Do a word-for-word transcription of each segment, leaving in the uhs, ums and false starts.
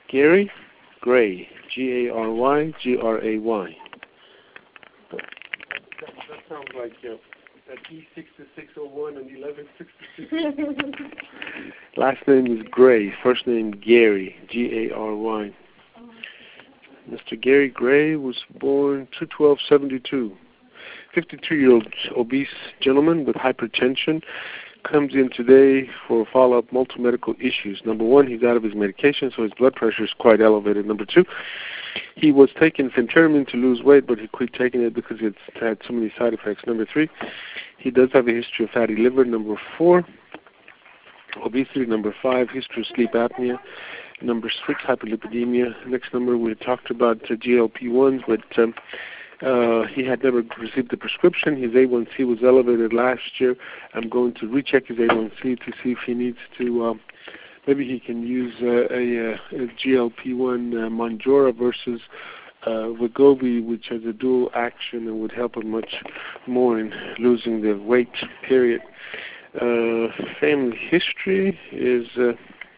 Gary Gray, G A R Y G R A Y. That, that sounds like uh, at E six six oh one and eleven sixty-six. Last name is Gray, first name Gary, G A R Y. Mister Gary Gray was born two twelve seventy-two. fifty-two-year-old obese gentleman with hypertension comes in today for follow-up multiple medical issues. Number one, he's out of his medication, so his blood pressure is quite elevated. Number two, he was taking phentermine to lose weight, but he quit taking it because it's had so many side effects. Number three, he does have a history of fatty liver. Number four, obesity. Number five, history of sleep apnea. Number six, hyperlipidemia. Next number, we talked about uh, G L P one s, but um, uh, he had never received the prescription. His A one C was elevated last year. I'm going to recheck his A one C to see if he needs to, um, maybe he can use uh, a, a G L P one uh, Mounjaro versus uh, Wegovy, which has a dual action and would help him much more in losing the weight, period. Uh, family history is... Uh,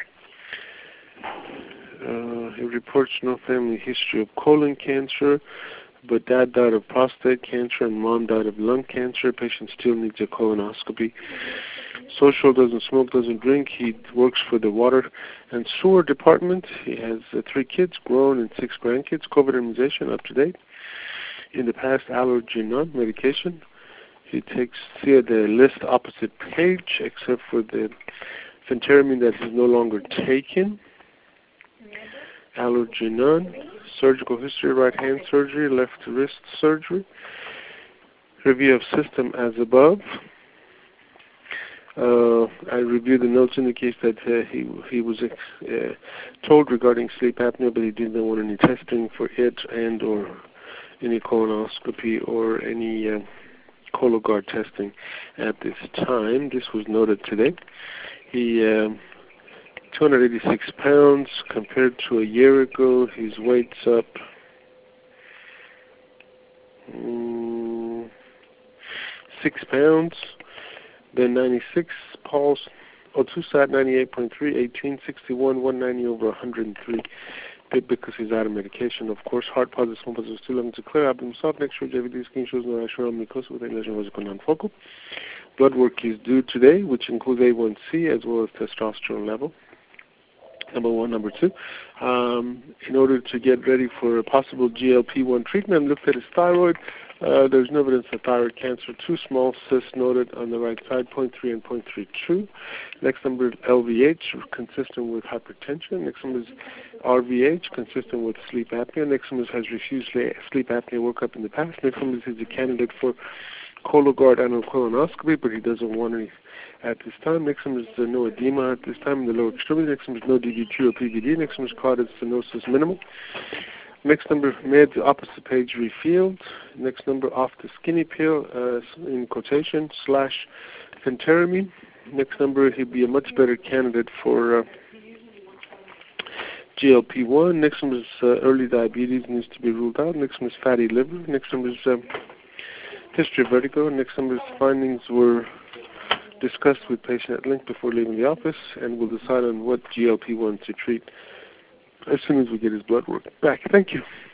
Uh, he reports no family history of colon cancer, but dad died of prostate cancer and mom died of lung cancer. Patient still needs a colonoscopy. Social, doesn't smoke, doesn't drink. He works for the water and sewer department. He has uh, three kids, grown, and six grandkids. COVID immunization, up to date. In the past, allergy none, medication. He takes, see the list opposite page, except for the phentermine that he's no longer taking. Allergy none. Surgical history, right hand surgery, left wrist surgery. Review of system as above. Uh, I reviewed the notes indicates that uh, he he was uh, told regarding sleep apnea, but he didn't want any testing for it and or any colonoscopy or any uh, Cologuard testing at this time. This was noted today. He uh, two hundred eighty-six pounds compared to a year ago. His weight's up um, six pounds. Then ninety-six, pulse, O two sat ninety-eight point three, eighteen, sixty-one, one ninety over one hundred three. Because he's out of medication, of course. Heart positive, small positive, still looking to clear up himself. Next show, J V D skin shows no rational mucosa with any lesion was non-focal. Blood work is due today, which includes A one C as well as testosterone level. Number one. Number two, um, in order to get ready for a possible G L P one treatment, looked at his thyroid. Uh, there's no evidence of thyroid cancer. Two small cysts noted on the right side, zero point three and zero point three two. Next number is L V H, consistent with hypertension. Next number is R V H, consistent with sleep apnea. Next number has refused sleep apnea workup in the past. Next number is a candidate for Cologuard and colonoscopy, but he doesn't want any at this time. Next one is uh, no edema at this time in the lower extremity. Next one is no D V T or P V D. Next one is carotid stenosis minimal. Next number, meds, opposite page refilled. Next number, off the skinny pill, uh, in quotation, slash phentermine. Next number, he'd be a much better candidate for uh, G L P one. Next one is uh, early diabetes, needs to be ruled out. Next one is fatty liver. Next one is uh, history of vertigo. Next number's findings were discussed with patient at length before leaving the office, and we'll decide on what G L P one to treat as soon as we get his blood work back. Thank you.